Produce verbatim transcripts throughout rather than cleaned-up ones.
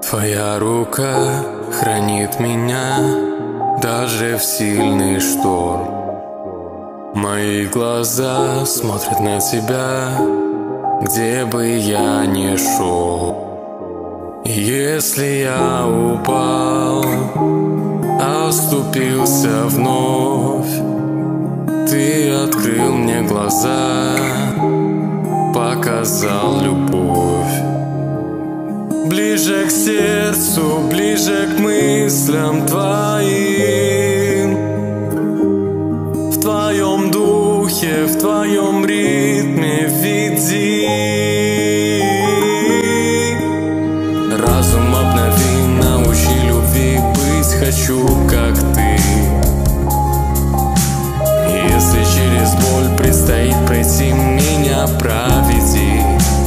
Твоя рука хранит меня даже в сильный шторм. Мои глаза смотрят на тебя, где бы я ни шел. Если я упал, оступился вновь, ты открыл мне глаза, показал любовь. Ближе к сердцу, ближе к мыслям твоим, в твоем духе, в твоем ритме веди. Разум обнови, научи любви быть, хочу как ты. Если через боль предстоит пройти, меня проведи.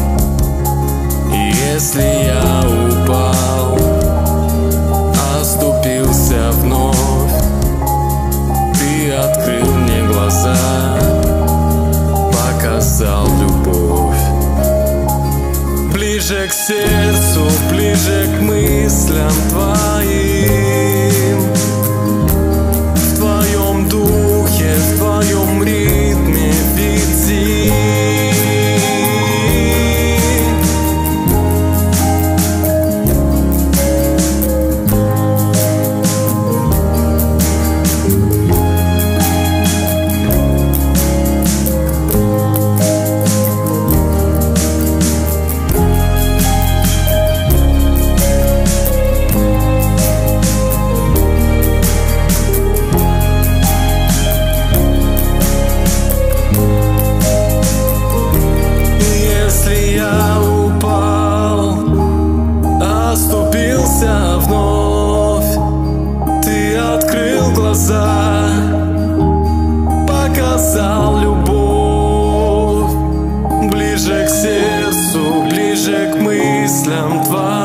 Если я упал, оступился вновь, ты открыл мне глаза, показал любовь. Ближе к сердцу, ближе к мыслям твоим, в твоем духе, в твоем ритме веди. Вновь ты открыл глаза, показал любовь. Ближе к сердцу, ближе к мыслям твоим.